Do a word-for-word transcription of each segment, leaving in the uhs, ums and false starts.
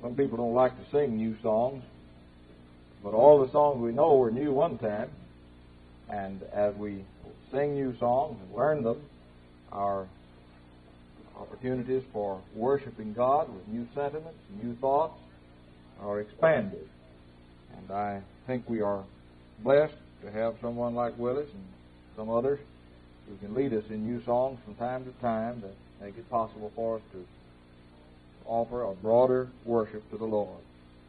some people don't like to sing new songs, but all the songs we know were new one time. And as we sing new songs and learn them, our opportunities for worshiping God with new sentiments, new thoughts are expanded. And I think we are blessed to have someone like Willis and some others who can lead us in new songs from time to time that make it possible for us to offer a broader worship to the Lord.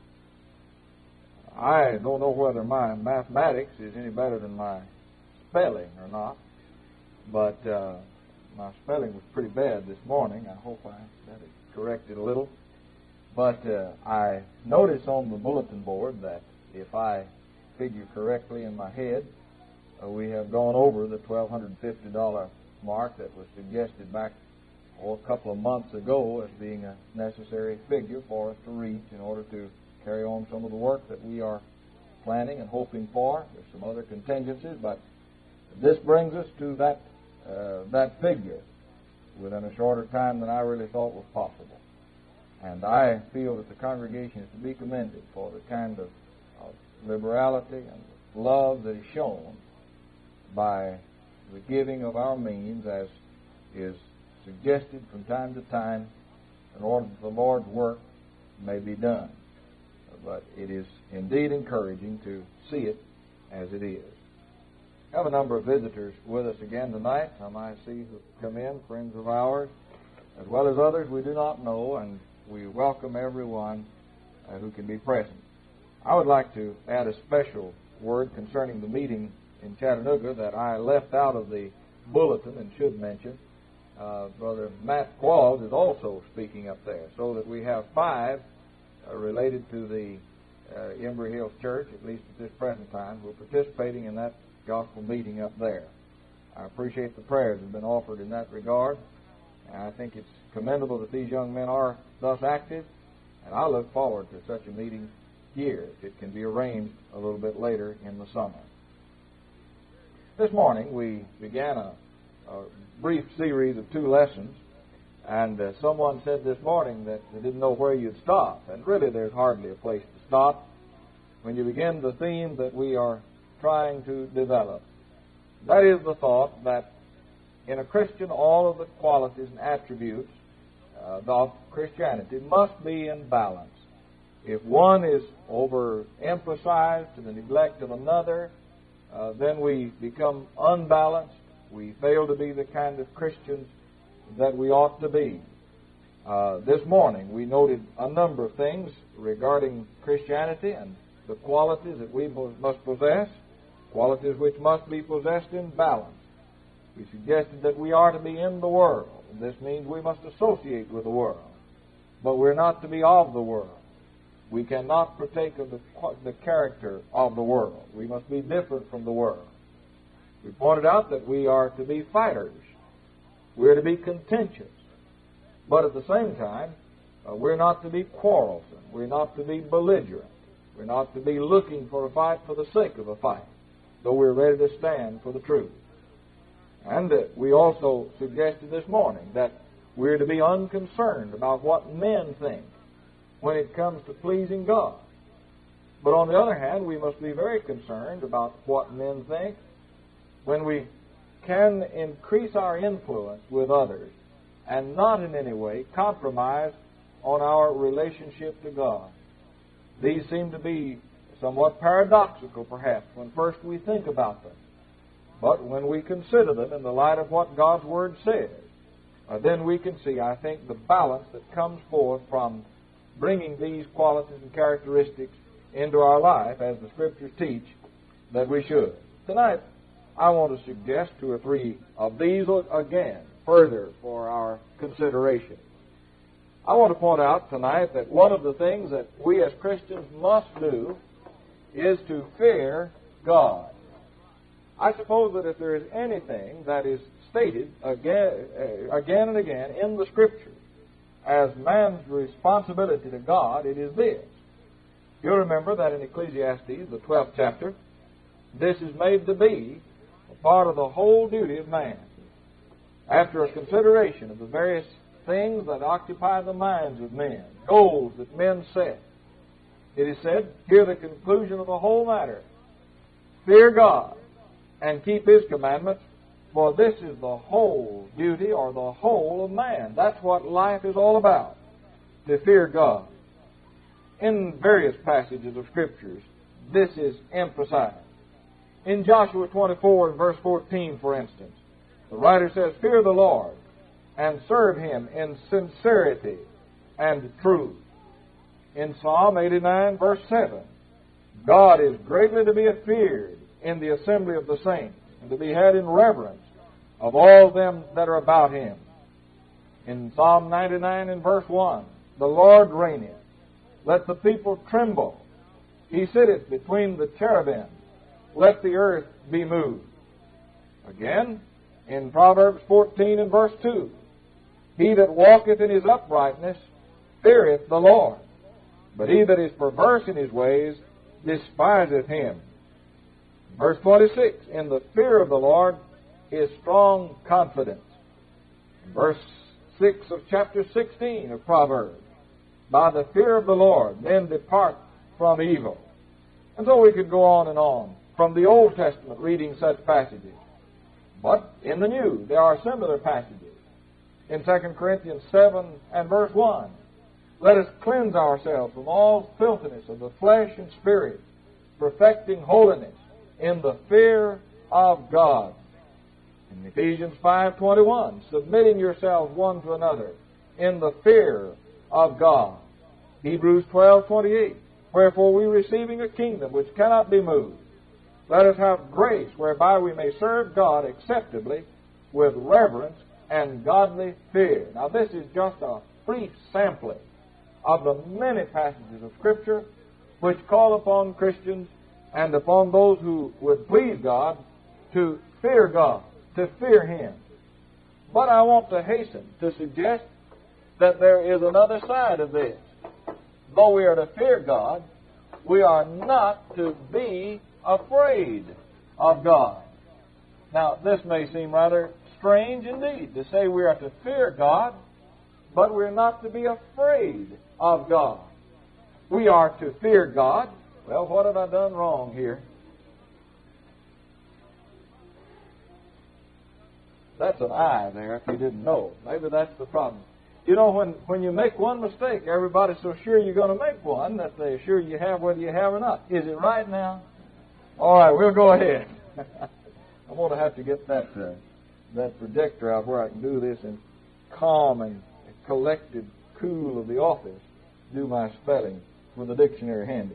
I don't know whether my mathematics is any better than my spelling or not, but uh, my spelling was pretty bad this morning. I hope I got it corrected a little. But uh, I noticed on the bulletin board that if I figure correctly in my head, uh, we have gone over the twelve fifty dollars mark that was suggested back oh, a couple of months ago as being a necessary figure for us to reach in order to carry on some of the work that we are planning and hoping for. There's some other contingencies, but this brings us to that uh, that figure within a shorter time than I really thought was possible. And I feel that the congregation is to be commended for the kind of, of liberality and love that is shown by the giving of our means as is suggested from time to time in order that the Lord's work may be done. But it is indeed encouraging to see it as it is. We have a number of visitors with us again tonight. Some I see who come in, friends of ours, as well as others we do not know, and we welcome everyone uh, who can be present. I would like to add a special word concerning the meeting in Chattanooga that I left out of the bulletin and should mention. Uh, Brother Matt Qualls is also speaking up there, so that we have five uh, related to the uh, Embry Hills Church, at least at this present time, who are participating in that gospel meeting up there. I appreciate the prayers that have been offered in that regard, and I think it's commendable that these young men are thus active, and I look forward to such a meeting here if it can be arranged a little bit later in the summer. This morning we began a, a brief series of two lessons, and uh, someone said this morning that they didn't know where you'd stop, and really there's hardly a place to stop when you begin the theme that we are trying to develop. That is the thought that in a Christian all of the qualities and attributes uh, of Christianity must be in balance. If one is overemphasized to the neglect of another, uh, then we become unbalanced. We fail to be the kind of Christians that we ought to be. Uh, this morning we noted a number of things regarding Christianity and the qualities that we must possess, qualities which must be possessed in balance. We suggested that we are to be in the world. This means we must associate with the world, but we're not to be of the world. We cannot partake of the, the character of the world. We must be different from the world. We pointed out that we are to be fighters. We're to be contentious. But at the same time, uh, we're not to be quarrelsome. We're not to be belligerent. We're not to be looking for a fight for the sake of a fight, though we're ready to stand for the truth. And uh, we also suggested this morning that we're to be unconcerned about what men think when it comes to pleasing God. But on the other hand, we must be very concerned about what men think when we can increase our influence with others and not in any way compromise on our relationship to God. These seem to be somewhat paradoxical, perhaps, when first we think about them. But when we consider them in the light of what God's Word says, uh, then we can see, I think, the balance that comes forth from bringing these qualities and characteristics into our life as the Scriptures teach that we should. Tonight, I want to suggest two or three of these again, further for our consideration. I want to point out tonight that one of the things that we as Christians must do is to fear God. I suppose that if there is anything that is stated again, again and again in the Scriptures as man's responsibility to God, it is this. You'll remember that in Ecclesiastes, the twelfth chapter, this is made to be a part of the whole duty of man. After a consideration of the various things that occupy the minds of men, goals that men set. It is said, hear the conclusion of the whole matter. Fear God and keep His commandments, for this is the whole duty or the whole of man. That's what life is all about, to fear God. In various passages of Scriptures, this is emphasized. In Joshua twenty-four and verse fourteen, for instance, the writer says, fear the Lord and serve Him in sincerity and truth. In Psalm eighty-nine, verse seven, God is greatly to be feared in the assembly of the saints, and to be had in reverence of all them that are about Him. In Psalm ninety-nine and verse one, the Lord reigneth, let the people tremble. He sitteth between the cherubim, let the earth be moved. Again, in Proverbs fourteen and verse two, he that walketh in his uprightness feareth the Lord, but he that is perverse in his ways despiseth Him. Verse twenty-six, in the fear of the Lord is strong confidence. Verse six of chapter sixteen of Proverbs, by the fear of the Lord men depart from evil. And so we could go on and on from the Old Testament reading such passages. But in the New, there are similar passages. In Second Corinthians seven and verse one, let us cleanse ourselves from all filthiness of the flesh and spirit, perfecting holiness in the fear of God. In Ephesians five twenty-one, submitting yourselves one to another in the fear of God. Hebrews twelve twenty-eight, wherefore we receiving a kingdom which cannot be moved, let us have grace whereby we may serve God acceptably with reverence and godly fear. Now this is just a brief sampling of the many passages of Scripture which call upon Christians and upon those who would please God to fear God, to fear Him. But I want to hasten to suggest that there is another side of this. Though we are to fear God, we are not to be afraid of God. Now, this may seem rather strange indeed to say we are to fear God, but we're not to be afraid of God. We are to fear God. Well, what have I done wrong here? That's an I there, if you didn't know. Maybe that's the problem. You know, when, when you make one mistake, everybody's so sure you're going to make one that they're sure you have whether you have or not. Is it right now? All right, we'll go ahead. I'm going to have to get that uh, that projector out where I can do this in calm and collected cool of the office, do my spelling with the dictionary handy.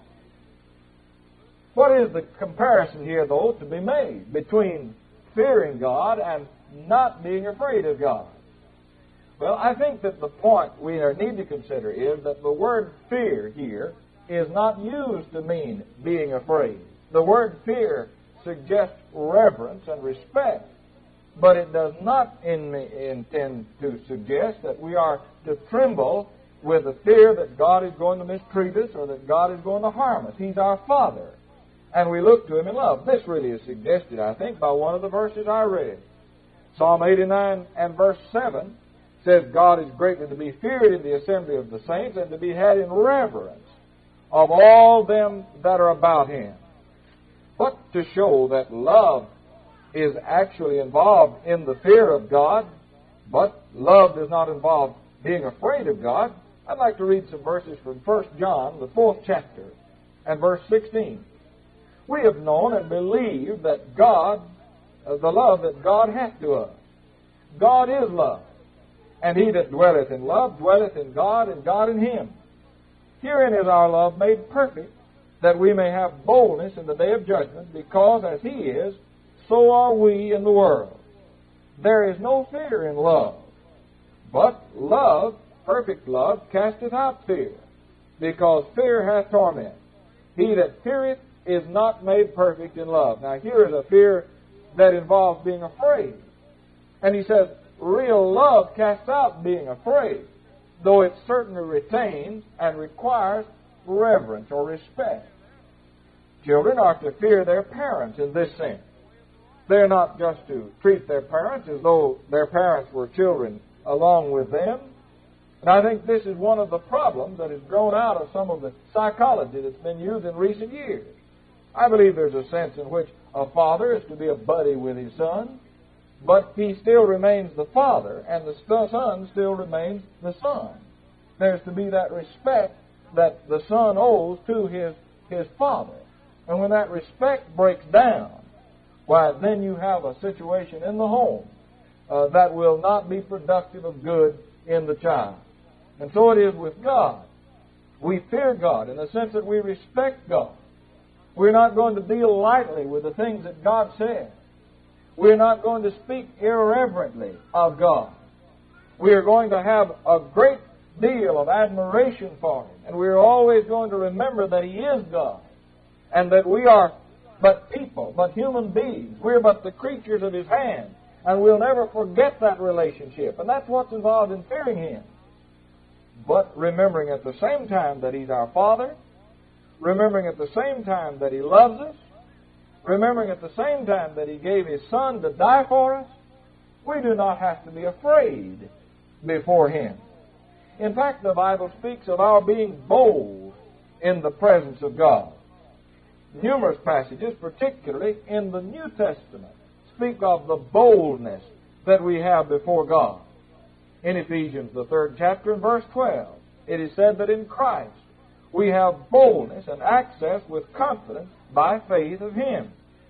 What is the comparison here, though, to be made between fearing God and not being afraid of God? Well, I think that the point we need to consider is that the word fear here is not used to mean being afraid. The word fear suggests reverence and respect, but it does not in, intend to suggest that we are to tremble with the fear that God is going to mistreat us or that God is going to harm us. He's our Father, and we look to Him in love. This really is suggested, I think, by one of the verses I read. Psalm eighty-nine and verse seven says, God is greatly to be feared in the assembly of the saints and to be had in reverence of all them that are about Him. But to show that love is actually involved in the fear of God, but love does not involve being afraid of God, I'd like to read some verses from First John, the fourth chapter, and verse sixteen. We have known and believed that God, uh, the love that God hath to us. God is love, and he that dwelleth in love dwelleth in God, and God in him. Herein is our love made perfect, that we may have boldness in the day of judgment, because as he is, so are we in the world. There is no fear in love, but love, perfect love, casteth out fear, because fear hath torment. He that feareth is not made perfect in love. Now here is a fear that involves being afraid. And he says, real love casts out being afraid, though it certainly retains and requires reverence or respect. Children are to fear their parents in this sense. They're not just to treat their parents as though their parents were children along with them. And I think this is one of the problems that has grown out of some of the psychology that's been used in recent years. I believe there's a sense in which a father is to be a buddy with his son, but he still remains the father, and the son still remains the son. There's to be that respect that the son owes to his, his father. And when that respect breaks down, why, then you have a situation in the home uh, that will not be productive of good in the child. And so it is with God. We fear God in the sense that we respect God. We're not going to deal lightly with the things that God says. We're not going to speak irreverently of God. We are going to have a great deal of admiration for Him. And we're always going to remember that He is God. And that we are but people, but human beings. We're but the creatures of His hand. And we'll never forget that relationship. And that's what's involved in fearing Him. But remembering at the same time that He's our Father, remembering at the same time that He loves us, remembering at the same time that He gave His Son to die for us, we do not have to be afraid before Him. In fact, the Bible speaks of our being bold in the presence of God. Numerous passages, particularly in the New Testament, speak of the boldness that we have before God. In Ephesians, the third chapter, and verse twelve, it is said that in Christ we have boldness and access with confidence by faith of Him.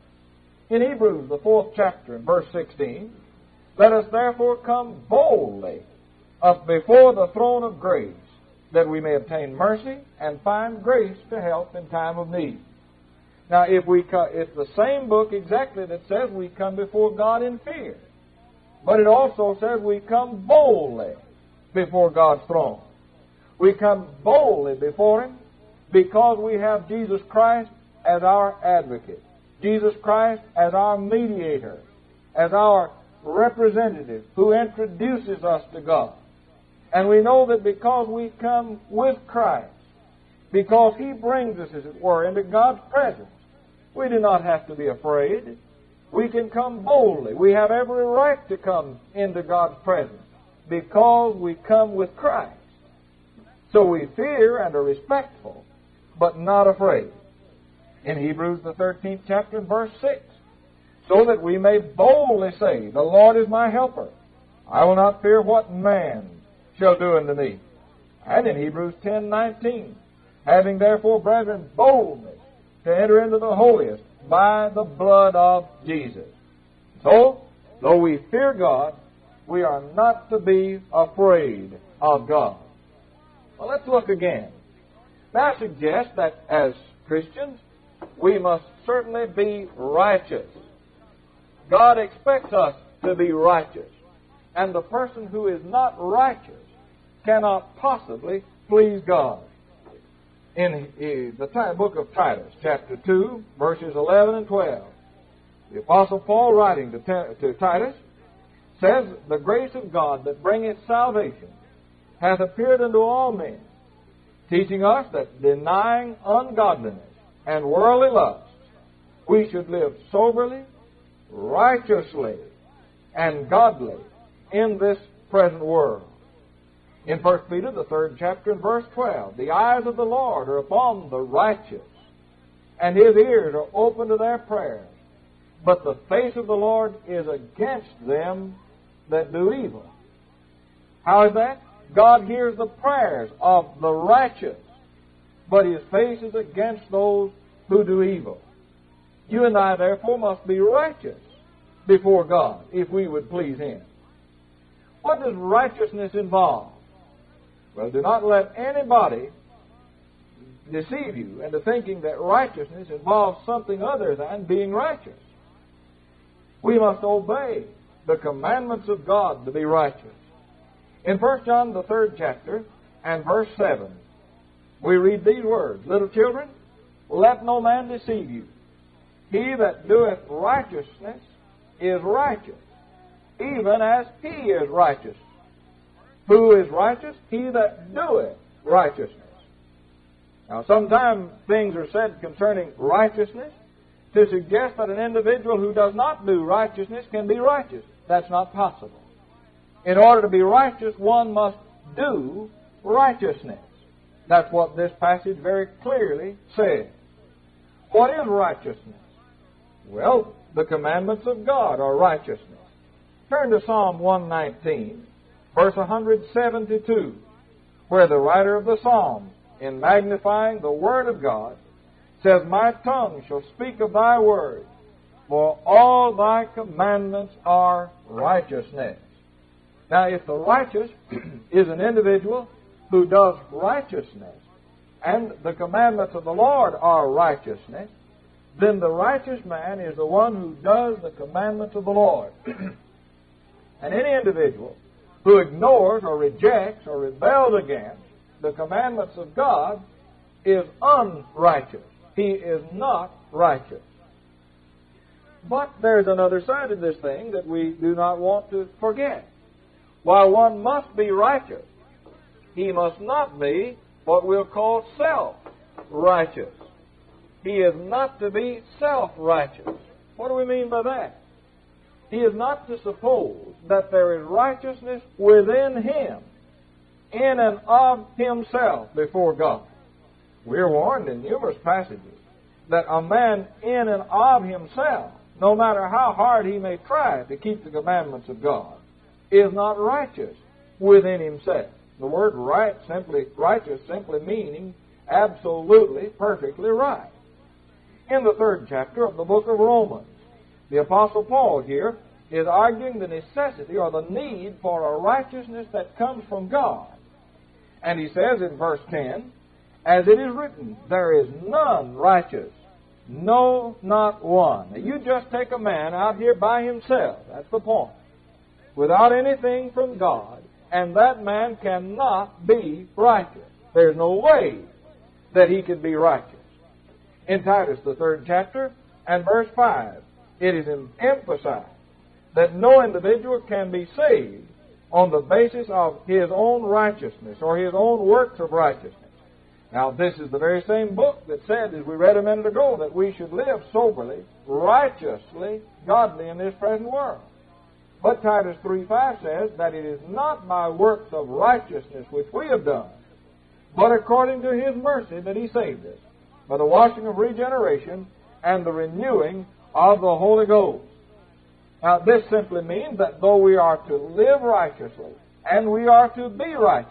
In Hebrews, the fourth chapter, and verse sixteen, let us therefore come boldly up before the throne of grace, that we may obtain mercy and find grace to help in time of need. Now, if we co- it's the same book exactly that says we come before God in fear. But it also says we come boldly before God's throne. We come boldly before Him because we have Jesus Christ as our advocate, Jesus Christ as our mediator, as our representative who introduces us to God. And we know that because we come with Christ, because He brings us, as it were, into God's presence, we do not have to be afraid. We can come boldly. We have every right to come into God's presence because we come with Christ. So we fear and are respectful, but not afraid. In Hebrews, the thirteenth chapter, verse six, so that we may boldly say, the Lord is my helper. I will not fear what man shall do unto me. And in Hebrews ten nineteen, having therefore, brethren, boldness to enter into the holiest by the blood of Jesus. So, though we fear God, we are not to be afraid of God. Well, let's look again. Now, I suggest that as Christians, we must certainly be righteous. God expects us to be righteous. And the person who is not righteous cannot possibly please God. In the book of Titus, chapter two, verses eleven and twelve, the Apostle Paul, writing to, to Titus, says, the grace of God that bringeth salvation hath appeared unto all men, teaching us that denying ungodliness and worldly lusts, we should live soberly, righteously, and godly in this present world. In First Peter, the third chapter, and verse twelve, the eyes of the Lord are upon the righteous, and His ears are open to their prayers. But the face of the Lord is against them that do evil. How is that? God hears the prayers of the righteous, but His face is against those who do evil. You and I, therefore, must be righteous before God if we would please Him. What does righteousness involve? Well, do not let anybody deceive you into thinking that righteousness involves something other than being righteous. We must obey the commandments of God to be righteous. In First John, the third chapter, and verse seven, we read these words, little children, let no man deceive you. He that doeth righteousness is righteous, even as He is righteous. Who is righteous? He that doeth righteousness. Now, sometimes things are said concerning righteousness to suggest that an individual who does not do righteousness can be righteous. That's not possible. In order to be righteous, one must do righteousness. That's what this passage very clearly says. What is righteousness? Well, the commandments of God are righteousness. Turn to Psalm one nineteen, verse one seventy-two, where the writer of the Psalm, in magnifying the Word of God, says, "My tongue shall speak of thy word, for all thy commandments are righteousness." Now, if the righteous is an individual who does righteousness, and the commandments of the Lord are righteousness, then the righteous man is the one who does the commandments of the Lord. And any individual who ignores or rejects or rebels against the commandments of God is unrighteous. He is not righteous. But there's another side of this thing that we do not want to forget. While one must be righteous, he must not be what we'll call self-righteous. He is not to be self-righteous. What do we mean by that? He is not to suppose that there is righteousness within him, in and of himself before God. We're warned in numerous passages that a man in and of himself, no matter how hard he may try to keep the commandments of God, is not righteous within himself. The word right simply righteous simply meaning absolutely, perfectly right. In the third chapter of the book of Romans, the Apostle Paul here is arguing the necessity or the need for a righteousness that comes from God. And he says in verse ten, "As it is written, there is none righteous, no, not one." Now, you just take a man out here by himself, that's the point, without anything from God, and that man cannot be righteous. There's no way that he can be righteous. In Titus, the third chapter, and verse five, it is emphasized that no individual can be saved on the basis of his own righteousness or his own works of righteousness. Now, this is the very same book that said, as we read a minute ago, that we should live soberly, righteously, godly in this present world. But Titus three five says that it is not by works of righteousness which we have done, but according to His mercy that He saved us, by the washing of regeneration and the renewing of the Holy Ghost. Now, this simply means that though we are to live righteously and we are to be righteous,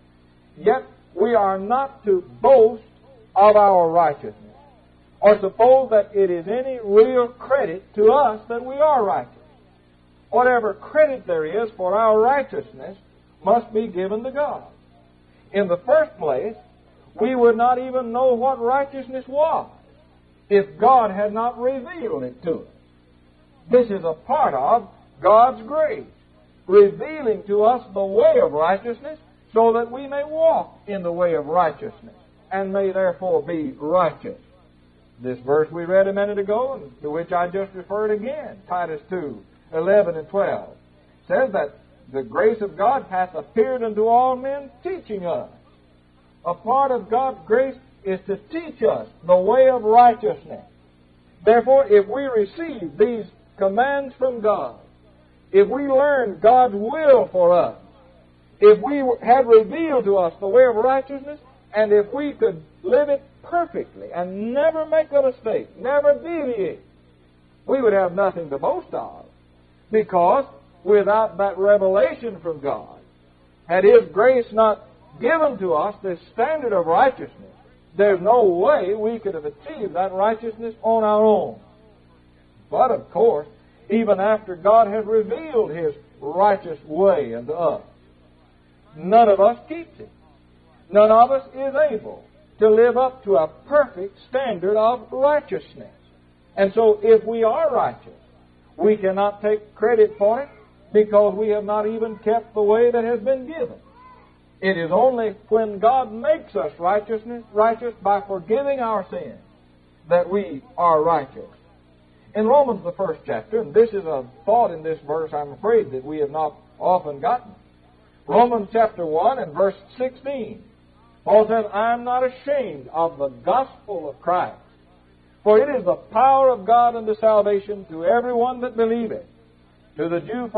yet we are not to boast of our righteousness or suppose that it is any real credit to us that we are righteous. Whatever credit there is for our righteousness must be given to God. In the first place, we would not even know what righteousness was if God had not revealed it to us. This is a part of God's grace, revealing to us the way of righteousness so that we may walk in the way of righteousness and may therefore be righteous. This verse we read a minute ago, and to which I just referred again, Titus two, eleven and twelve, says that the grace of God hath appeared unto all men, teaching us. A part of God's grace is to teach us the way of righteousness. Therefore, if we receive these commands from God, if we learn God's will for us, if we had revealed to us the way of righteousness, and if we could live it perfectly and never make a mistake, never deviate, we would have nothing to boast of. Because without that revelation from God, had His grace not given to us this standard of righteousness, there's no way we could have achieved that righteousness on our own. But, of course, even after God has revealed His righteous way unto us, none of us keeps it. None of us is able to live up to a perfect standard of righteousness. And so if we are righteous, we cannot take credit for it because we have not even kept the way that has been given. It is only when God makes us righteousness, righteous by forgiving our sins that we are righteous. In Romans, the first chapter, and this is a thought in this verse I'm afraid that we have not often gotten. Romans chapter one and verse sixteen. Paul says, I am not ashamed of the gospel of Christ, for it is the power of God unto salvation to everyone that believeth, to the Jew first,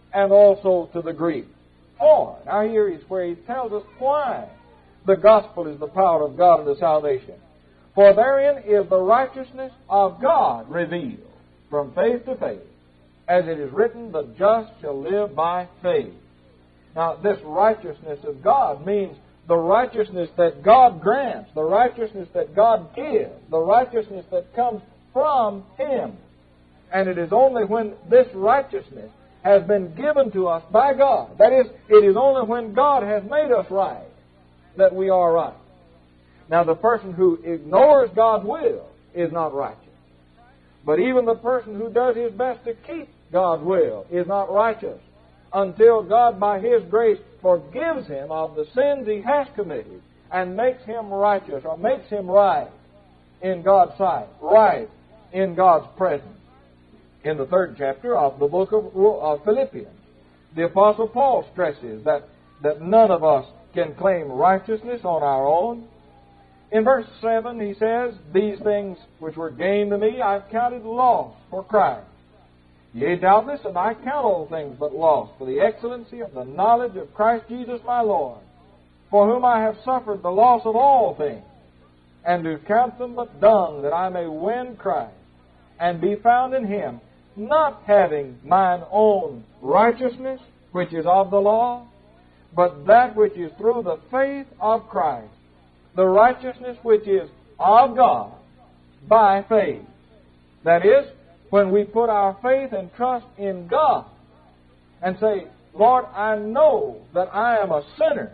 and also to the Greek. For, now here is where he tells us why the gospel is the power of God unto salvation. For therein is the righteousness of God revealed from faith to faith, as it is written, the just shall live by faith. Now, this righteousness of God means the righteousness that God grants, the righteousness that God gives, the righteousness that comes from Him. And it is only when this righteousness has been given to us by God, that is, it is only when God has made us right, that we are right. Now, the person who ignores God's will is not righteous. But even the person who does his best to keep God's will is not righteous until God, by His grace, forgives him of the sins he has committed and makes him righteous, or makes him right in God's sight, right in God's presence. In the third chapter of the book of, of Philippians, the Apostle Paul stresses that, that none of us can claim righteousness on our own. In verse seven, he says, these things which were gained to me, I've counted loss for Christ. Yea, doubtless, and I count all things but loss for the excellency of the knowledge of Christ Jesus my Lord, for whom I have suffered the loss of all things, and do count them but dung, that I may win Christ, and be found in Him, not having mine own righteousness, which is of the law, but that which is through the faith of Christ, the righteousness which is of God by faith. That is, when we put our faith and trust in God and say, Lord, I know that I am a sinner.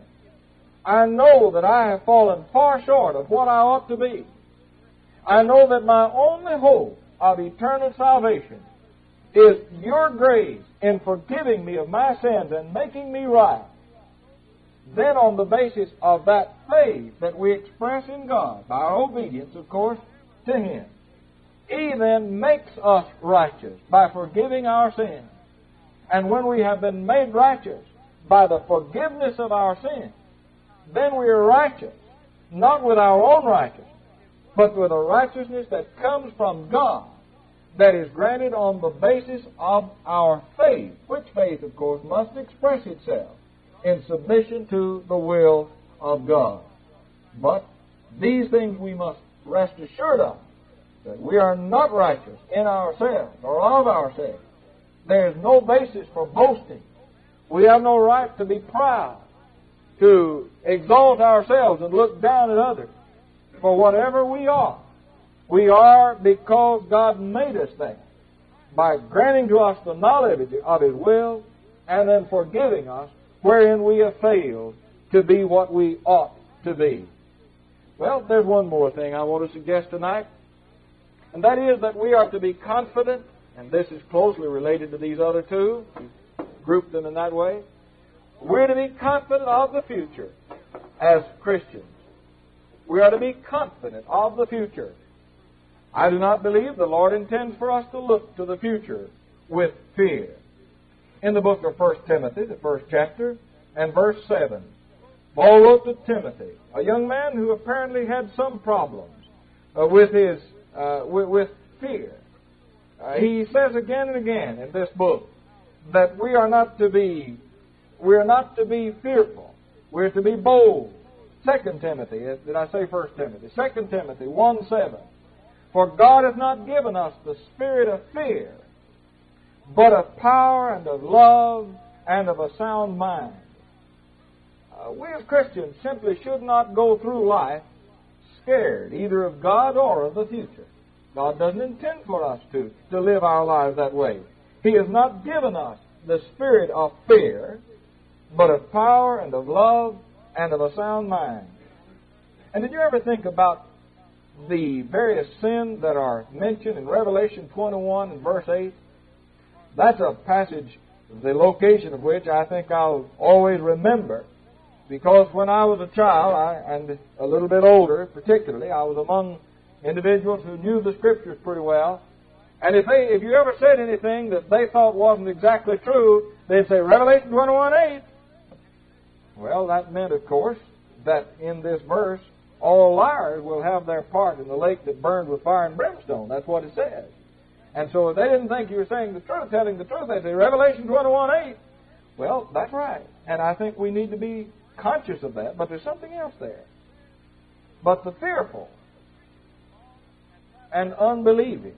I know that I have fallen far short of what I ought to be. I know that my only hope of eternal salvation is your grace in forgiving me of my sins and making me right. Then on the basis of that faith that we express in God, by our obedience, of course, to Him, He then makes us righteous by forgiving our sins. And when we have been made righteous by the forgiveness of our sins, then we are righteous, not with our own righteousness, but with a righteousness that comes from God, that is granted on the basis of our faith, which faith, of course, must express itself in submission to the will of God. But these things we must rest assured of, that we are not righteous in ourselves or of ourselves. There is no basis for boasting. We have no right to be proud, to exalt ourselves and look down at others. For whatever we are, we are because God made us that, by granting to us the knowledge of His will and then forgiving us wherein we have failed to be what we ought to be. Well, there's one more thing I want to suggest tonight, and that is that we are to be confident, and this is closely related to these other two. We group them in that way. We're to be confident of the future as Christians. We are to be confident of the future. I do not believe the Lord intends for us to look to the future with fear. In the book of First Timothy, the first chapter, and verse seven, Paul wrote to Timothy, a young man who apparently had some problems uh, with his uh, with, with fear. Uh, he says again and again in this book that we are not to be we are not to be fearful. We're to be bold. Second Timothy, did I say First Timothy? Second Timothy one seven. For God has not given us the spirit of fear, but of power and of love and of a sound mind. Uh, we as Christians simply should not go through life scared, either of God or of the future. God doesn't intend for us to, to live our lives that way. He has not given us the spirit of fear, but of power and of love and of a sound mind. And did you ever think about the various sins that are mentioned in Revelation twenty-one and verse eight? That's a passage, the location of which I think I'll always remember, because when I was a child, I, and a little bit older particularly, I was among individuals who knew the Scriptures pretty well. And if they, if you ever said anything that they thought wasn't exactly true, they'd say, Revelation twenty-one eight. Well, that meant, of course, that in this verse, all liars will have their part in the lake that burned with fire and brimstone. That's what it says. And so if they didn't think you were saying the truth, telling the truth, they say, Revelation twenty-one eight. Well, that's right. And I think we need to be conscious of that. But there's something else there. But the fearful and unbelieving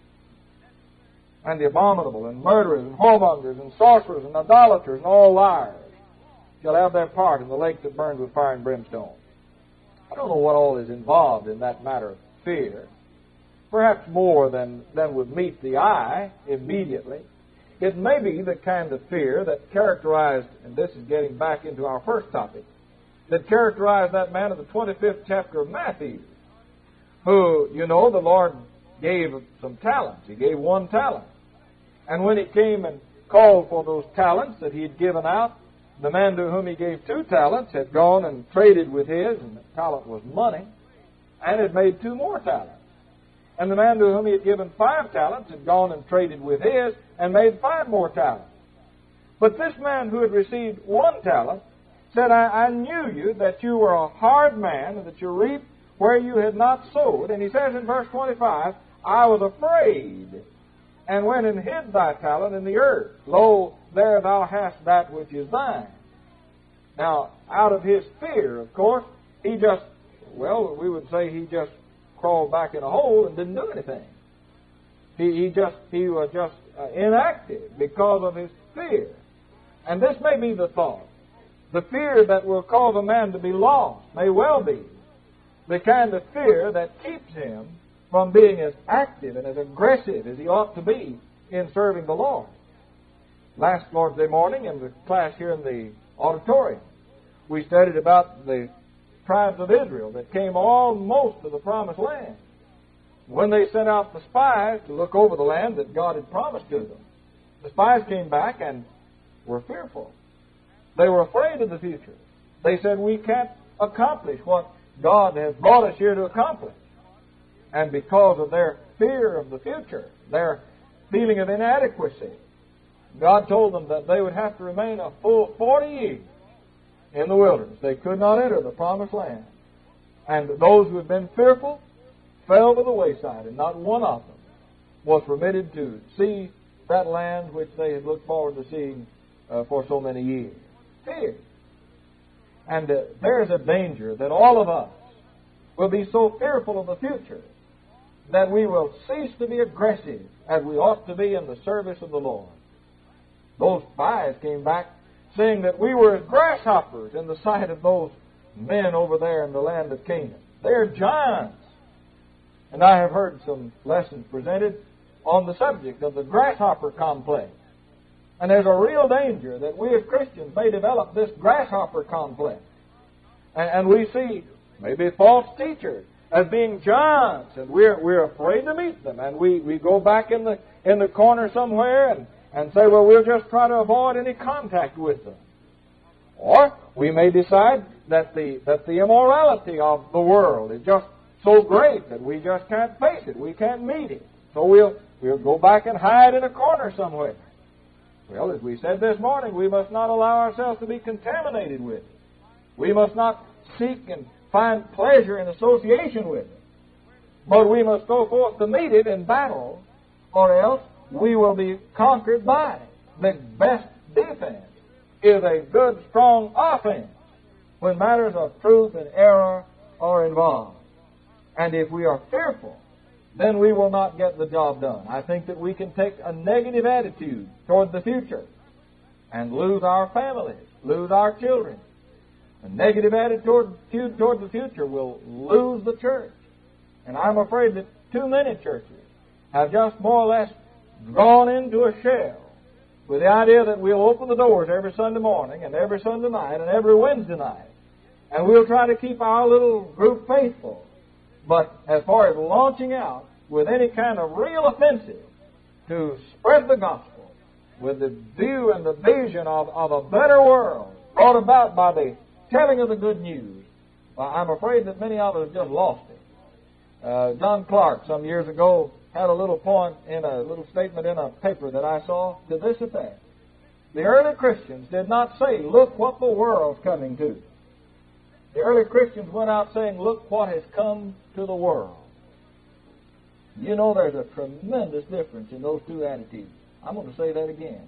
and the abominable and murderers and whoremongers and sorcerers and idolaters and all liars shall have their part in the lake that burns with fire and brimstone. I don't know what all is involved in that matter of fear. Perhaps more than, than would meet the eye immediately. It may be the kind of fear that characterized, and this is getting back into our first topic, that characterized that man of the twenty-fifth chapter of Matthew, who, you know, the Lord gave some talents. He gave one talent. And when he came and called for those talents that he had given out, the man to whom he gave two talents had gone and traded with his, and the talent was money, and had made two more talents. And the man to whom he had given five talents had gone and traded with his, and made five more talents. But this man who had received one talent said, I, I knew you, that you were a hard man, and that you reaped where you had not sowed. And he says in verse twenty-five, I was afraid, and went and hid thy talent in the earth. Lo, there thou hast that which is thine. Now, out of his fear, of course, he just, well, we would say he just crawled back in a hole and didn't do anything. He, he just, he was just uh, inactive because of his fear. And this may be the thought. The fear that will cause a man to be lost may well be the kind of fear that keeps him from being as active and as aggressive as he ought to be in serving the Lord. Last Lord's Day morning in the class here in the auditorium, we studied about the tribes of Israel that came almost to the promised land. When they sent out the spies to look over the land that God had promised to them, the spies came back and were fearful. They were afraid of the future. They said, we can't accomplish what God has brought us here to accomplish. And because of their fear of the future, their feeling of inadequacy, God told them that they would have to remain a full forty years in the wilderness. They could not enter the promised land. And those who had been fearful fell to the wayside, and not one of them was permitted to see that land which they had looked forward to seeing uh, for so many years. Fear. And uh, there is a danger that all of us will be so fearful of the future that we will cease to be aggressive as we ought to be in the service of the Lord. Those spies came back saying that we were as grasshoppers in the sight of those men over there in the land of Canaan. They're giants. And I have heard some lessons presented on the subject of the grasshopper complex. And there's a real danger that we as Christians may develop this grasshopper complex. And, and we see maybe false teachers as being giants, and we're we're afraid to meet them. And we, we go back in the in the corner somewhere and, and say, well, we'll just try to avoid any contact with them. Or we may decide that the that the immorality of the world is just so great that we just can't face it. We can't meet it. So we'll we'll go back and hide in a corner somewhere. Well, as we said this morning, we must not allow ourselves to be contaminated with it. We must not seek and find pleasure in association with it. But we must go forth to meet it in battle, or else we will be conquered by it. The best defense is a good, strong offense when matters of truth and error are involved. And if we are fearful, then we will not get the job done. I think that we can take a negative attitude toward the future and lose our families, lose our children. A negative attitude toward the future will lose the church. And I'm afraid that too many churches have just more or less gone into a shell with the idea that we'll open the doors every Sunday morning and every Sunday night and every Wednesday night. And we'll try to keep our little group faithful. But as far as launching out with any kind of real offensive to spread the gospel with the view and the vision of, of a better world brought about by the telling of the good news, well, I'm afraid that many of us have just lost it. Uh, John Clark, some years ago, had a little point in a little statement in a paper that I saw to this effect. The early Christians did not say, look what the world's coming to. The early Christians went out saying, look what has come to the world. You know, there's a tremendous difference in those two attitudes. I'm going to say that again.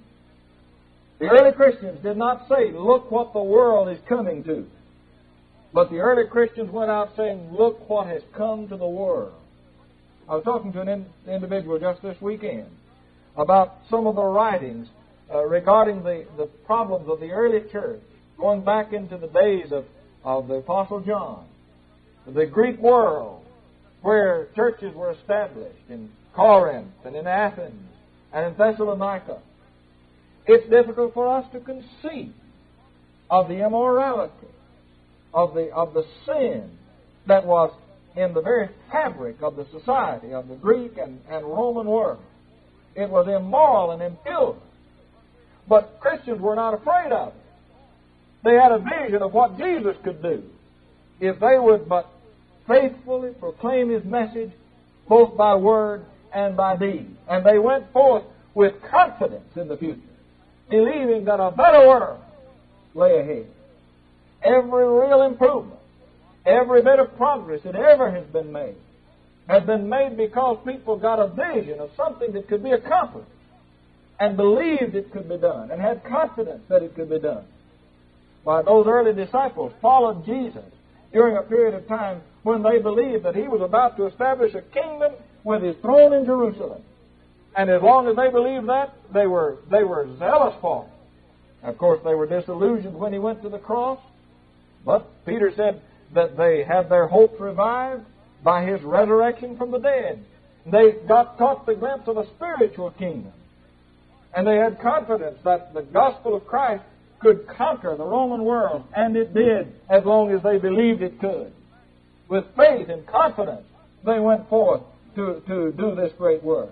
The early Christians did not say, look what the world is coming to. But the early Christians went out saying, look what has come to the world. I was talking to an in- individual just this weekend about some of the writings uh, regarding the, the problems of the early church, going back into the days of, of the Apostle John, the Greek world, where churches were established in Corinth and in Athens and in Thessalonica. It's difficult for us to conceive of the immorality, of the of the sin that was in the very fabric of the society of the Greek and, and Roman world. It was immoral and impure. But Christians were not afraid of it. They had a vision of what Jesus could do if they would but faithfully proclaim His message both by word and by deed. And they went forth with confidence in the future, believing that a better world lay ahead. Every real improvement, every bit of progress that ever has been made, has been made because people got a vision of something that could be accomplished and believed it could be done and had confidence that it could be done. Why, those early disciples followed Jesus during a period of time when they believed that He was about to establish a kingdom with His throne in Jerusalem. And as long as they believed that, they were they were zealous for it. Of course, they were disillusioned when He went to the cross. But Peter said that they had their hopes revived by His resurrection from the dead. They got caught the glimpse of a spiritual kingdom. And they had confidence that the gospel of Christ could conquer the Roman world. And it did, as long as they believed it could. With faith and confidence, they went forth to, to do this great work.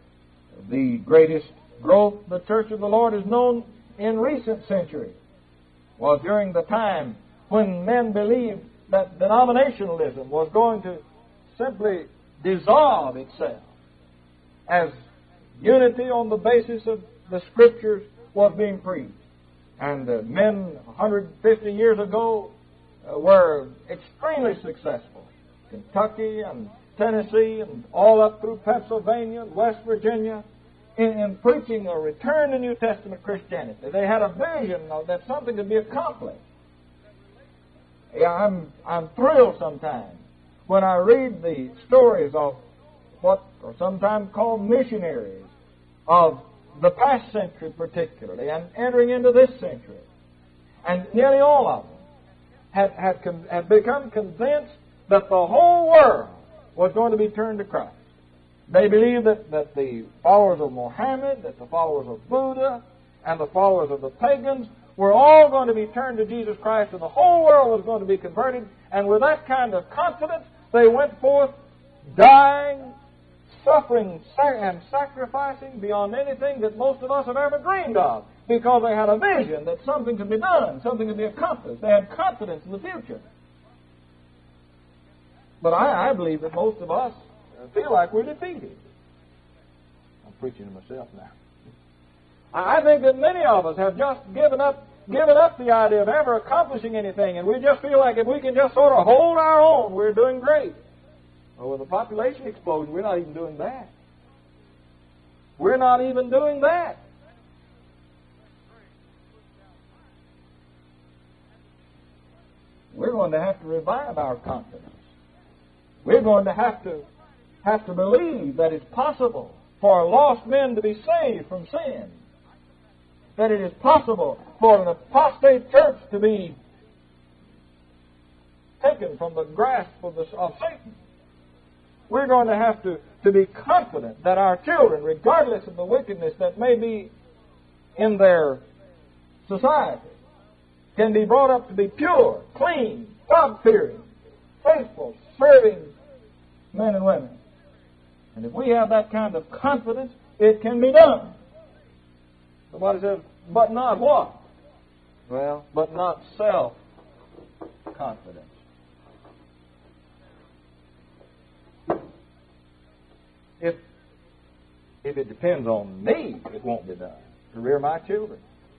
The greatest growth the Church of the Lord has known in recent centuries was during the time when men believed that denominationalism was going to simply dissolve itself as unity on the basis of the Scriptures was being preached. And uh, men one hundred fifty years ago uh, were extremely successful. Kentucky and Tennessee and all up through Pennsylvania and West Virginia in, in preaching a return to New Testament Christianity. They had a vision of that something could be accomplished. Yeah, I'm I'm thrilled sometimes when I read the stories of what are sometimes called missionaries of the past century particularly and entering into this century. And nearly all of them had, had, con- had become convinced that the whole world was going to be turned to Christ. They believed that, that the followers of Mohammed, that the followers of Buddha, and the followers of the pagans were all going to be turned to Jesus Christ, and the whole world was going to be converted. And with that kind of confidence, they went forth dying, suffering, and sacrificing beyond anything that most of us have ever dreamed of, because they had a vision that something could be done, something could be accomplished. They had confidence in the future. But I, I believe that most of us feel like we're defeated. I'm preaching to myself now. I think that many of us have just given up given up the idea of ever accomplishing anything, and we just feel like if we can just sort of hold our own, we're doing great. Well, with the population explosion, we're not even doing that. We're not even doing that. We're going to have to revive our confidence. We're going to have to have to believe that it's possible for lost men to be saved from sin. That it is possible for an apostate church to be taken from the grasp of, the, of Satan. We're going to have to, to be confident that our children, regardless of the wickedness that may be in their society, can be brought up to be pure, clean, God-fearing, faithful, serving men and women. And if we have that kind of confidence, it can be done. Somebody says, but not what? Well, but not self-confidence. If, if it depends on me, it won't be done to rear my children.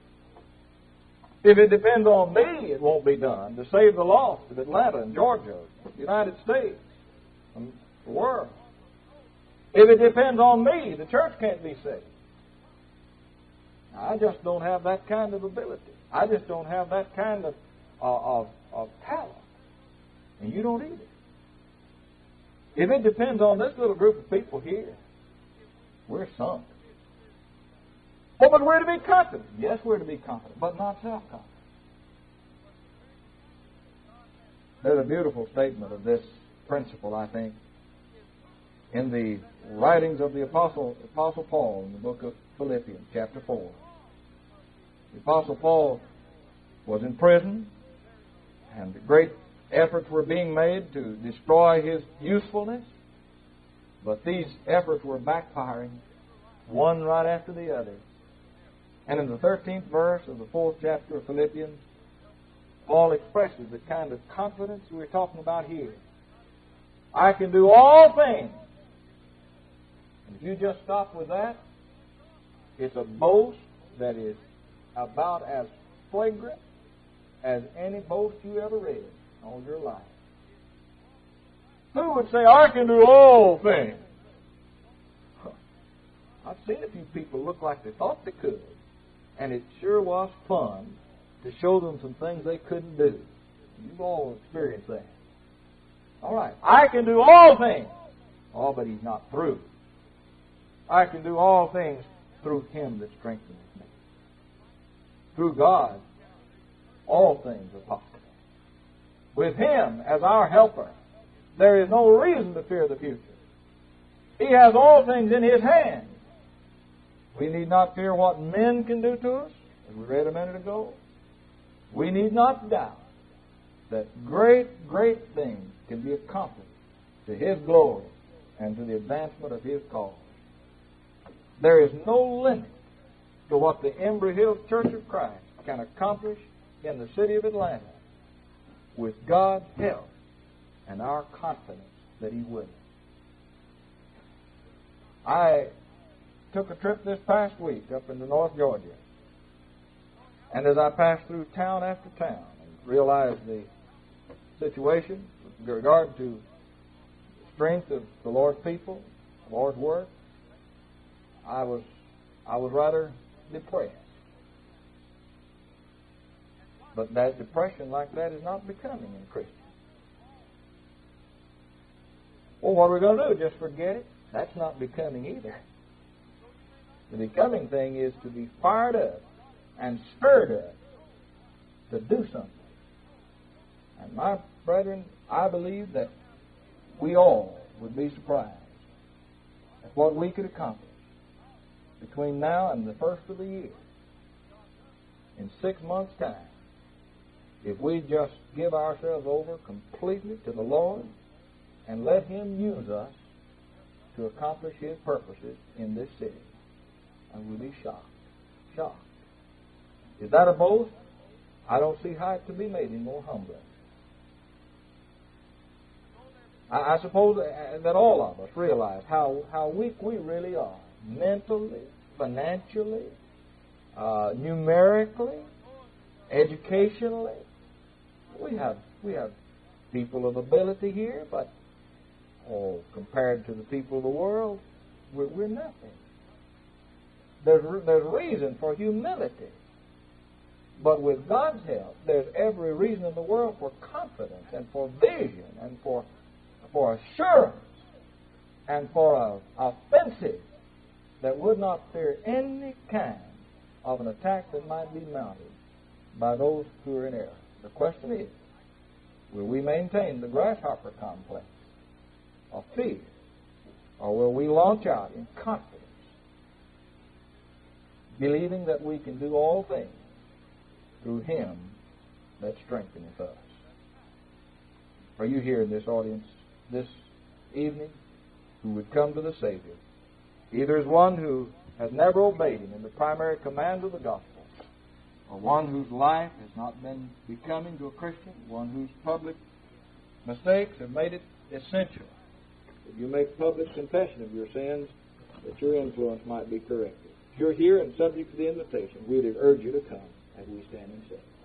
If it depends on me, it won't be done to save the lost of Atlanta and Georgia, the United States, and the world. If it depends on me, the church can't be saved. I just don't have that kind of ability. I just don't have that kind of, uh, of, of talent. And you don't either. If it depends on this little group of people here, we're sunk. Oh, but we're to be confident. Yes, we're to be confident, but not self-confident. There's a beautiful statement of this principle, I think, in the writings of the Apostle, Apostle Paul in the book of Philippians, chapter four. The Apostle Paul was in prison, and great efforts were being made to destroy his usefulness, but these efforts were backfiring, one right after the other. And in the thirteenth verse of the fourth chapter of Philippians, Paul expresses the kind of confidence we're talking about here. I can do all things. And if you just stop with that, it's a boast that is about as flagrant as any boast you ever read all your life. Who would say, I can do all things? I've seen a few people look like they thought they could, and it sure was fun to show them some things they couldn't do. You've all experienced that. All right, I can do all things. Oh, but he's not through. I can do all things through Him that strengthens me. Through God, all things are possible. With Him as our helper, there is no reason to fear the future. He has all things in His hands. We need not fear what men can do to us, as we read a minute ago. We need not doubt that great, great things can be accomplished to His glory and to the advancement of His cause. There is no limit to what the Embry Hills Church of Christ can accomplish in the city of Atlanta with God's help and our confidence that He will. I took a trip this past week up into North Georgia, and as I passed through town after town and realized the situation with regard to the strength of the Lord's people, the Lord's work, I was I was rather depressed. But that depression like that is not becoming in Christians. Well, what are we going to do? Just forget it? That's not becoming either. The becoming thing is to be fired up and stirred up to do something. And my brethren, I believe that we all would be surprised at what we could accomplish between now and the first of the year, in six months' time, if we just give ourselves over completely to the Lord and let Him use us to accomplish His purposes in this city. And we'll be shocked. Shocked. Is that a boast? I don't see how it could be made any more humbling. I, I suppose that all of us realize how, how weak we really are. Mentally, financially, uh, numerically, educationally. We have we have people of ability here, but oh, compared to the people of the world, we're, we're nothing. There's there's reason for humility, but with God's help, there's every reason in the world for confidence and for vision and for for assurance and for a offensive that would not fear any kind of an attack that might be mounted by those who are in error. The question is, will we maintain the grasshopper complex of fear, or will we launch out in confidence, believing that we can do all things through Him that strengtheneth us? Are you here in this audience this evening who would come to the Savior, either as one who has never obeyed Him in the primary command of the gospel, or one whose life has not been becoming to a Christian, one whose public mistakes have made it essential that you make public confession of your sins, that your influence might be corrected? If you're here and subject to the invitation, we'd urge you to come as we stand and sing.